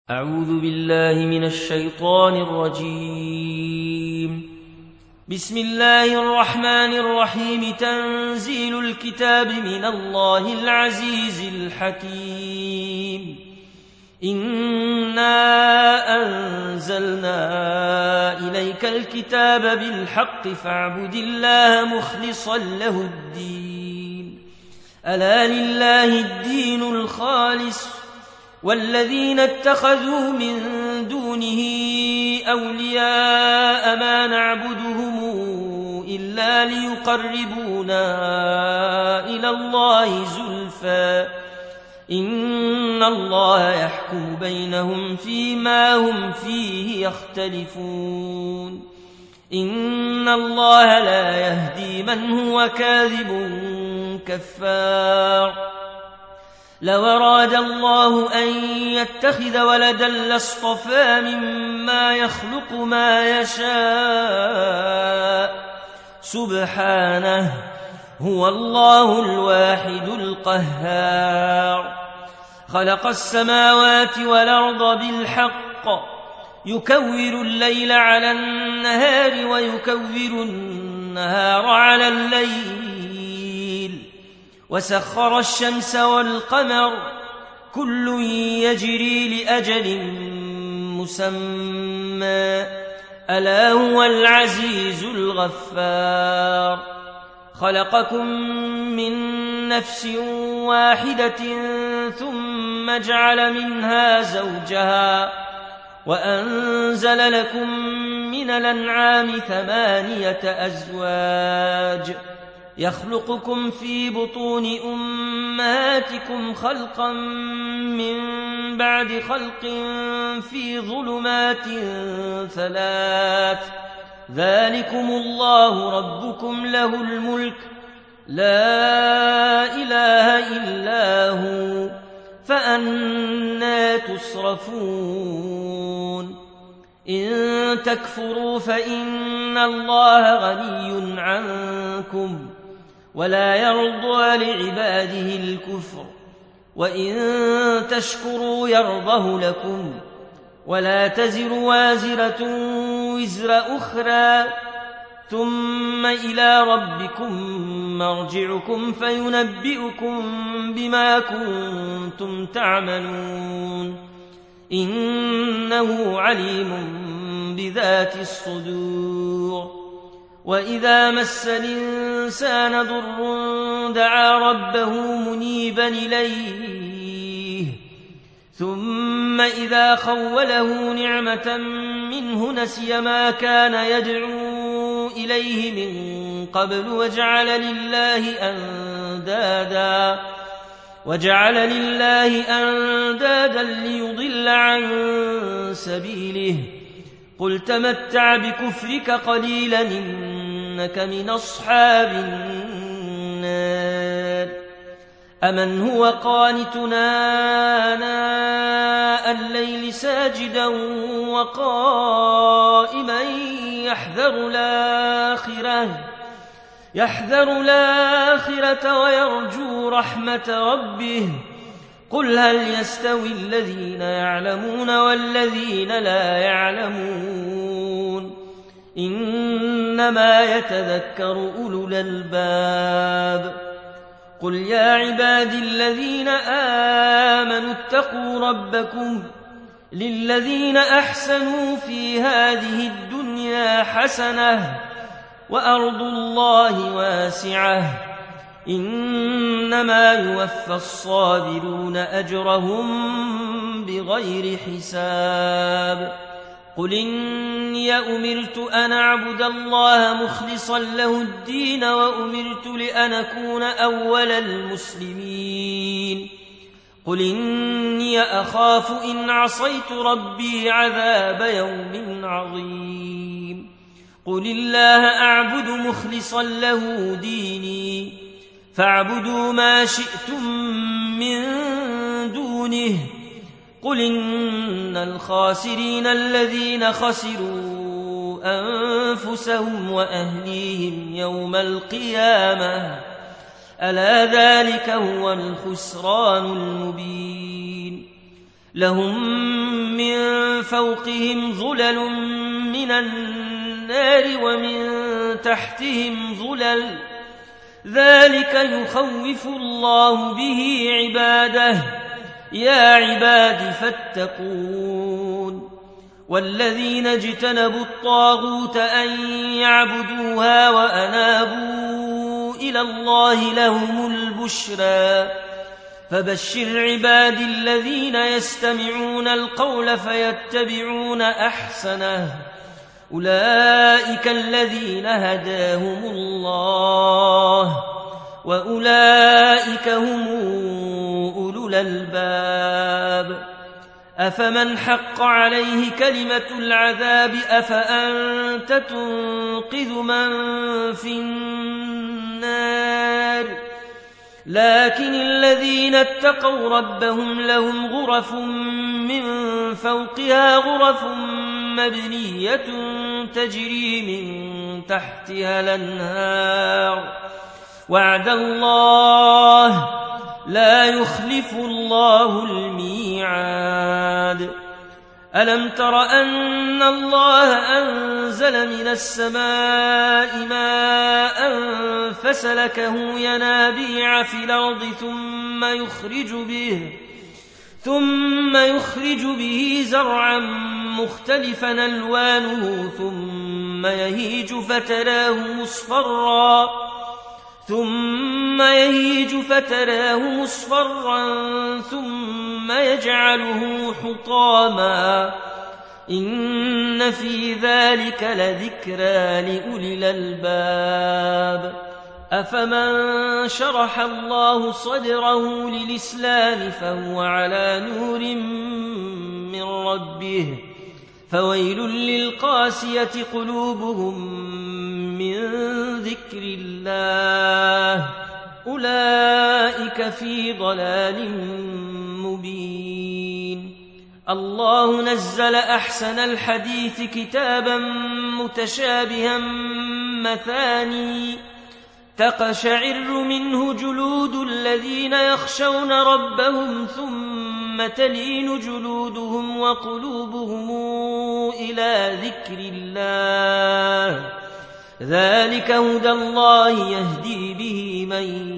أعوذ بالله من الشيطان الرجيم. بسم الله الرحمن الرحيم. تنزيل الكتاب من الله العزيز الحكيم. إنا أنزلنا إليك الكتاب بالحق فاعبد الله مخلصا له الدين. ألا لله الدين الخالص والذين اتخذوا من دونه أولياء ما نعبدهم إلا ليقربونا إلى الله زلفى إن الله يحكم بينهم فيما هم فيه يختلفون. إن الله لا يهدي من هو كاذب كفار. لو أراد الله أن يتخذ ولدا لاصطفى مما يخلق ما يشاء سبحانه هو الله الواحد القهار. خلق السماوات والأرض بالحق يكور الليل على النهار ويكور النهار على الليل وسخر الشمس والقمر كل يجري لأجل مسمى ألا هو العزيز الغفار. خلقكم من نفس واحدة ثم جعل منها زوجها وأنزل لكم من الأنعام 8 أزواج يخلقكم في بطون أمهاتكم خلقا من بعد خلق في ظلمات 3 ذلكم الله ربكم له الملك لا إله إلا هو فأنى تصرفون. إن تكفروا فإن الله غني عنكم ولا يرضى لعباده الكفر وإن تشكروا يرضه لكم ولا تزر وازرة وزر أخرى ثم إلى ربكم مرجعكم فينبئكم بما كنتم تعملون إنه عليم بذات الصدور. وإذا مس الإنسان ضر دعا ربه منيبا إليه ثم إذا خوله نعمة منه نسي ما كان يدعو إليه من قبل وجعل لله أندادا ليضل عن سبيله. قل تمتع بكفرك قليلا إنك من أصحاب النار. أمن هو قانتنا آناء الليل ساجدا وقائما يحذر الآخرة ويرجو رحمة ربه. قل هل يستوي الذين يعلمون والذين لا يعلمون إنما يتذكر أولو الألباب. قل يا عبادي الذين آمنوا اتقوا ربكم للذين أحسنوا في هذه الدنيا حسنة وأرض الله واسعة إنما يوفى الصابرون أجرهم بغير حساب. قل إني أمرت أن أعبد الله مخلصا له الدين وأمرت لأن أكون أول المسلمين. قل إني أخاف إن عصيت ربي عذاب يوم عظيم. قل الله أعبد مخلصا له ديني فاعبدوا ما شئتم من دونه. قل إن الخاسرين الذين خسروا أنفسهم وأهليهم يوم القيامة ألا ذلك هو الخسران المبين. لهم من فوقهم ظلل من النار ومن تحتهم ظلل ذلك يخوف الله به عباده يا عباد فاتقون والذين اجتنبوا الطاغوت أن يعبدوها وأنابوا إلى الله لهم البشرى فبشر عبادي الذين يستمعون القول فيتبعون أحسنه أولئك الذين هداهم الله وأولئك هم أولو الألباب أفمن حق عليه كلمة العذاب أفأنت تنقذ من في النار لكن الذين اتقوا ربهم لهم غرف من فوقها غرف مبنية تجري من تحتها الأنهار وعد الله لا يخلف الله الميعاد ألم تر أن الله أنزل من السماء ماء فسلكه ينابيع في الأرض ثم يخرج به زرعا مختلفا ألوانه ثم يهيج فتراه مصفرا ثم يجعله حطاما إن في ذلك لذكرى لأولي الألباب أفمن شرح الله صدره للإسلام فهو على نور من ربه فويل للقاسية قلوبهم من ذكر الله أولئك في ضلال مبين الله نزل أحسن الحديث كتابا متشابها مثاني تقشعر منه جلود الذين يخشون ربهم ثم تلين جلودهم وقلوبهم إلى ذكر الله ذلك هدى الله يهدي به من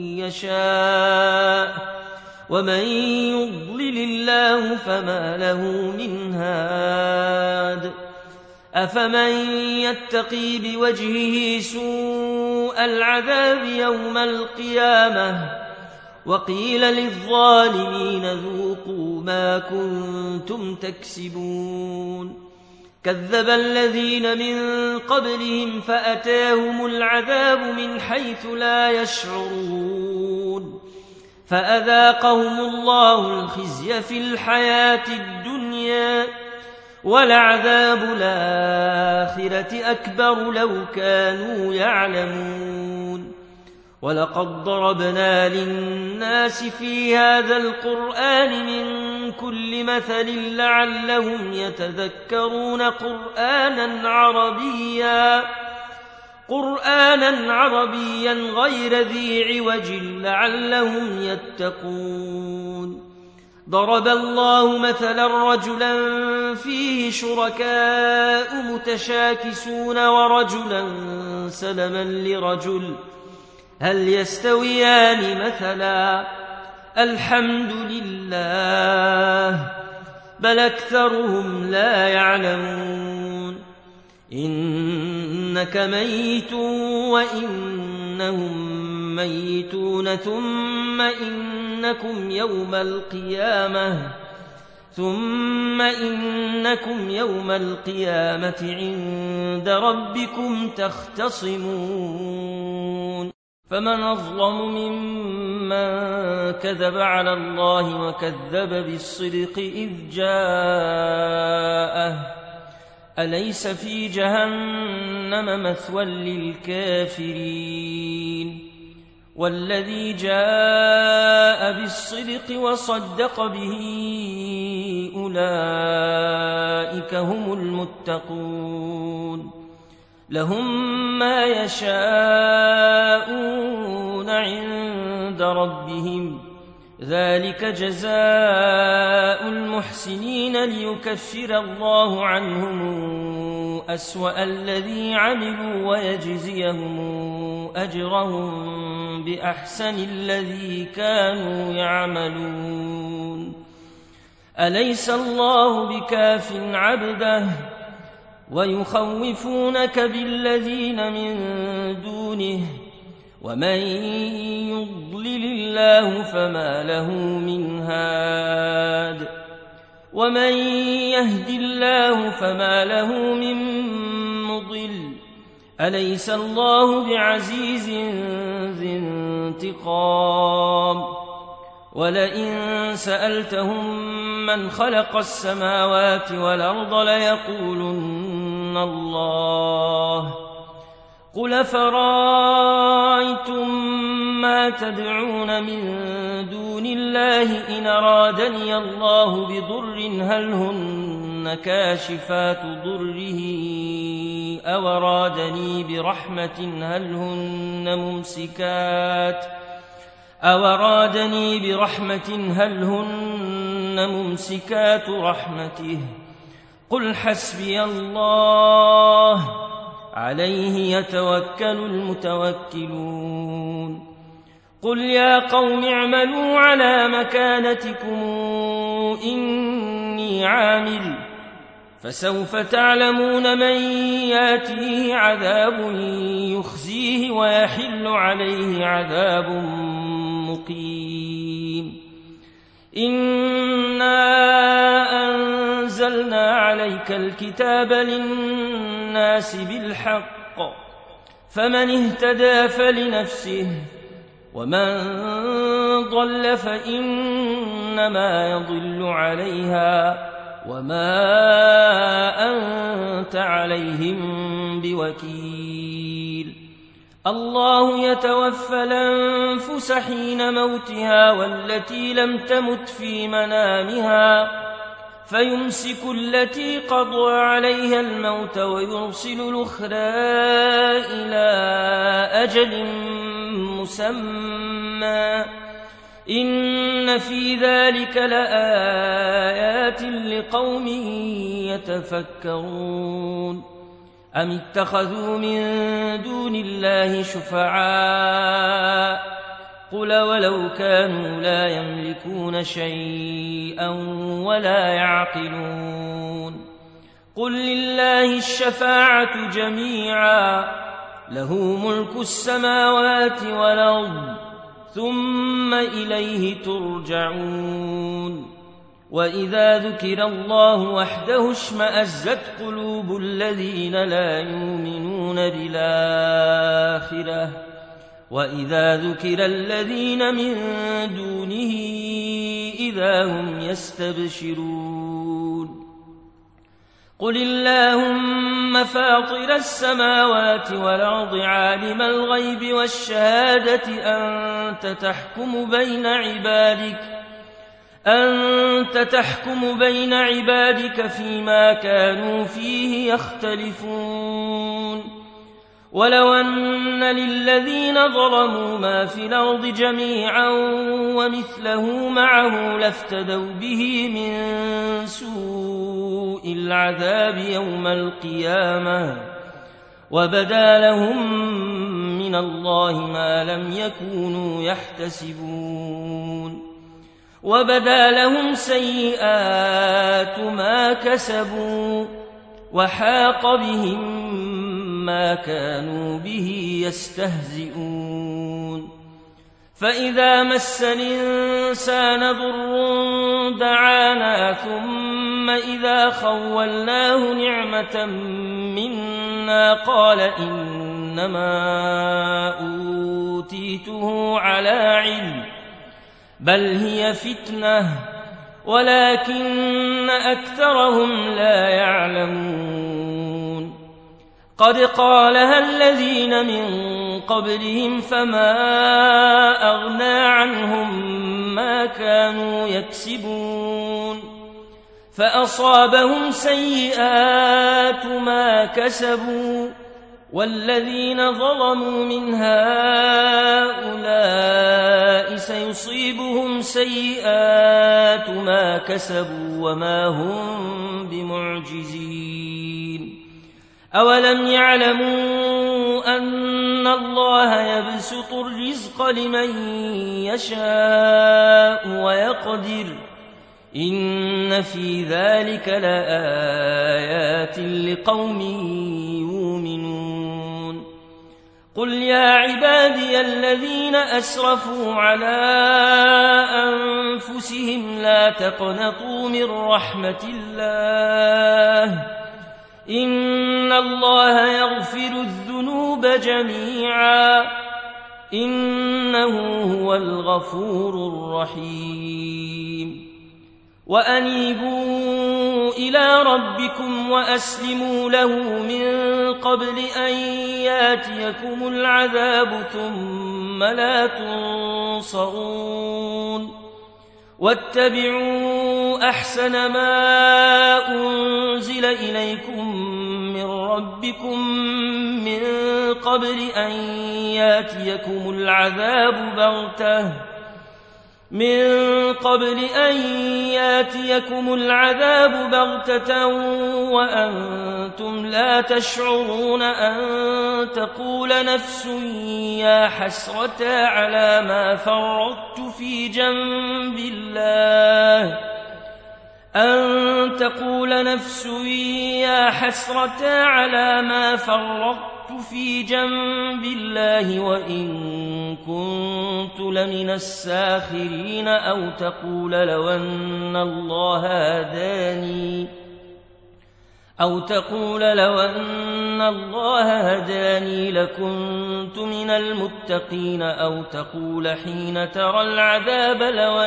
يشاء ومن يضلل الله فما له من هاد أفمن يتقي بوجهه سوء العذاب يوم القيامة وقيل للظالمين ذوقوا ما كنتم تكسبون كذب الذين من قبلهم فأتاهم العذاب من حيث لا يشعرون فأذاقهم الله الخزي في الحياة الدنيا ولعذاب الآخرة أكبر لو كانوا يعلمون ولقد ضربنا للناس في هذا القرآن من كل مثل لعلهم يتذكرون قرآنا عربيا غير ذي عوج لعلهم يتقون ضرب الله مثلا رجلا فيه شركاء متشاكسون ورجلا سلما لرجل هل يستويان مثلا الحمد لله بل أكثرهم لا يعلمون إنك ميت وإنهم ميتون ثم إنكم يوم القيامة عند ربكم تختصمون فمن أظلم ممن كذب على الله وكذب بالصدق إذ جاءه أليس في جهنم مثوى للكافرين والذي جاء بالصدق وصدق به أولئك هم المتقون لهم ما يشاءون عند ربهم ذلك جزاء المحسنين ليكفر الله عنهم أسوأ الذي عملوا ويجزيهم أجرهم بأحسن الذي كانوا يعملون. أليس الله بكاف عبده ويخوفونك بالذين من دونه ومن يضلل الله فما له من هاد ومن يهد الله فما له من مضل. أليس الله بعزيز ذي انتقام. ولئن سألتهم من خلق السماوات والأرض ليقولن الله. قل فرأيتم ما تدعون من دون الله إن أرادني الله بضر هل هن كاشفات ضره أو أرادني برحمة هل هن ممسكات رحمته. قل حسبي الله عليه يتوكل المتوكلون. قل يا قوم اعملوا على مكانتكم إني عامل فسوف تعلمون من ياتيه عذاب يخزيه ويحل عليه عذاب مقيم. إنا أنزلنا عليك الكتاب للناس بالحق فمن اهتدى فلنفسه ومن ضل فإنما يضل عليها وما أنت عليهم بوكيل. الله يتوفى الأنفس حين موتها والتي لم تمت في منامها فيمسك التي قضى عليها الموت ويرسل الأخرى إلى أجل مسمى. إن في ذلك لآيات لقوم يتفكرون. أم اتخذوا من دون الله شفعاء قل ولو كانوا لا يملكون شيئا ولا يعقلون. قل لله الشفاعة جميعا له ملك السماوات والأرض ثم إليه ترجعون. وإذا ذكر الله وحده اشمأزت قلوب الذين لا يؤمنون بالآخرة وإذا ذكر الذين من دونه إذا هم يستبشرون. قل اللهم فاطر السماوات والأرض عالم الغيب والشهادة أنت تحكم بين عبادك فيما كانوا فيه يختلفون. ولو أن للذين ظلموا ما في الأرض جميعا ومثله معه لافتدوا به من سوء العذاب يوم القيامة وبدا لهم من الله ما لم يكونوا يحتسبون. وبدا لهم سيئات ما كسبوا وحاق بهم ما كانوا به يستهزئون. فإذا مس الإنسان ضر دعانا ثم إذا خولناه نعمة منا قال إنما أوتيته على علم بل هي فتنة ولكن أكثرهم لا يعلمون. قد قالها الذين من قبلهم فما أغنى عنهم ما كانوا يكسبون فأصابهم سيئات ما كسبوا والذين ظلموا من هؤلاء سيصيبهم سيئات ما كسبوا وما هم بمعجزين أولم يعلموا أن الله يبسط الرزق لمن يشاء ويقدر إن في ذلك لآيات لقوم يؤمنون قل يا عبادي الذين أسرفوا على أنفسهم لا تقنطوا من رحمة الله إن الله يغفر الذنوب جميعا إنه هو الغفور الرحيم وأنيبوا إلى ربكم وأسلموا له من قبل أن ياتيكم العذاب ثم لا تنصرون واتبعوا أحسن ما أنزل إليكم من ربكم من قبل أن ياتيكم العذاب بغتة وأنتم لا تشعرون أن تقول نفس يا حسرة على ما فرطت في جنب الله وإن كنت لمن الساخرين أو تقول لو أن الله هداني لكنت من المتقين أو تقول حين ترى العذاب لو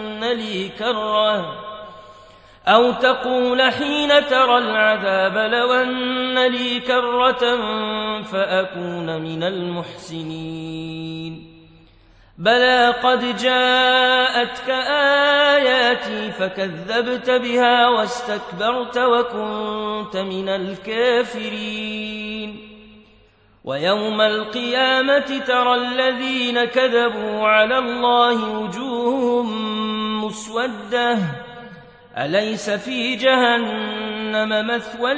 أن لي كرة فأكون من المحسنين بلى قد جاءتك آياتي فكذبت بها واستكبرت وكنت من الكافرين ويوم القيامة ترى الذين كذبوا على الله وجوههم مسودة أليس في جهنم مثوى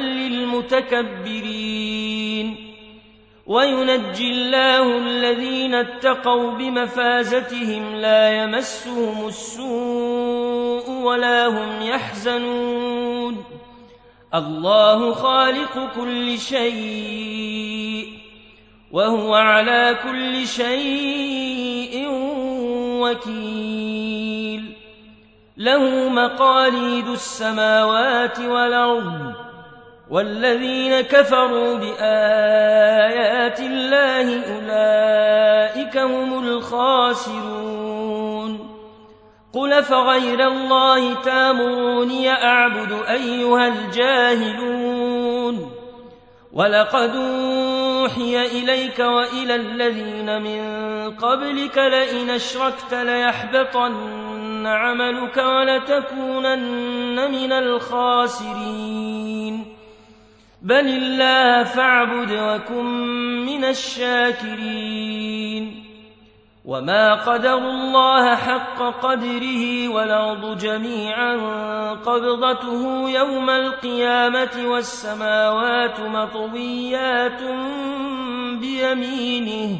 للمتكبرين وينجي الله الذين اتقوا بمفازتهم لا يمسهم السوء ولا هم يحزنون الله خالق كل شيء وهو على كل شيء وكيل له مقاليد السماوات والأرض والذين كفروا بآيات الله أولئك هم الخاسرون قل فغير الله تامروني أعبد أيها الجاهلون ولقد أوحي إليك وإلى الذين من قبلك لئن أشركت ليحبطن عملك ولتكونن من الخاسرين بل الله فاعبد وكن من الشاكرين وما قدروا الله حق قدره والأرض جميعا قبضته يوم القيامة والسماوات مطويات بيمينه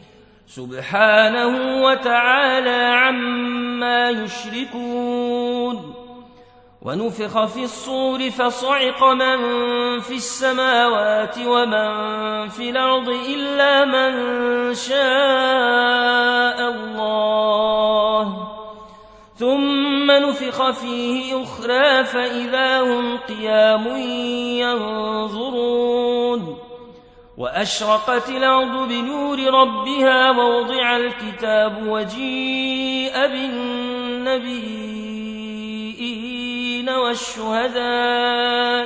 سبحانه وتعالى عما يشركون ونفخ في الصور فصعق من في السماوات ومن في الأرض إلا من شاء الله ثم نفخ فيه أخرى فإذا هم قيام ينظرون وأشرقت الأرض بنور ربها ووضع الكتاب وجيء بالنبيين والشهداء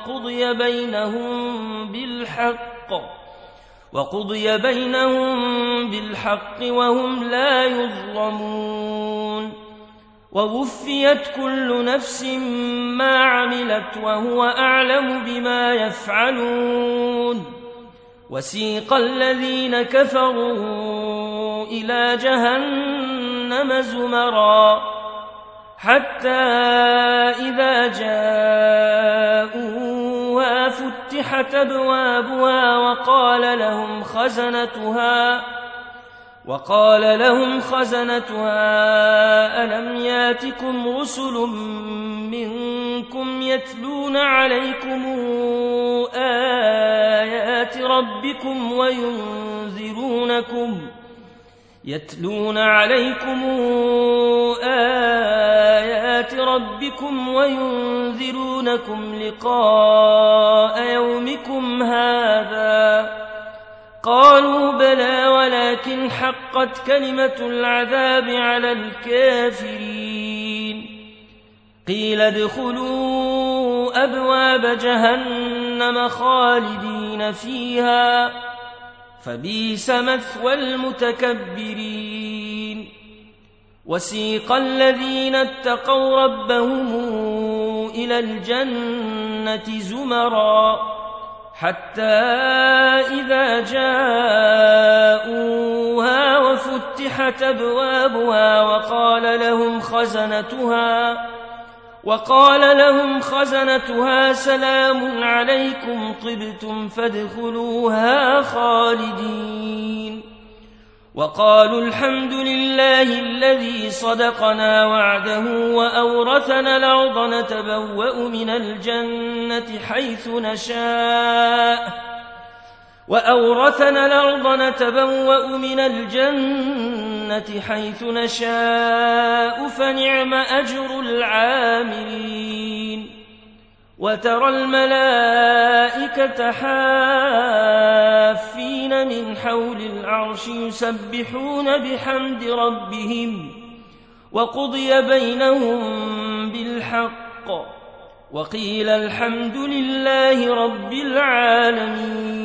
وقضي بينهم بالحق وهم لا يظلمون ووفيت كل نفس ما عملت وهو أعلم بما يفعلون وسيق الذين كفروا إلى جهنم زمرا حتى إذا جاءوها فتحت أبوابها وقال لهم خزنتها ألم ياتكم رسل منكم يتلون عليكم آيات ربكم وينذرونكم لقاء يومكم هذا قالوا بلى ولكن حقت كلمة العذاب على الكافرين قيل ادخلوا أبواب جهنم خالدين فيها فبئس مثوى المتكبرين وسيق الذين اتقوا ربهم إلى الجنة زمرا حتى إذا جاءوها وفتحت أبوابها وقال لهم خزنتها سلام عليكم طبتم فادخلوها خالدين وقالوا الحمد لله الذي صدقنا وعده وأورثنا الأرض نتبوأ من الجنة حيث نشاء فنعم أجر العاملين وترى الملائكة حافين من حول العرش يسبحون بحمد ربهم وقضي بينهم بالحق وقيل الحمد لله رب العالمين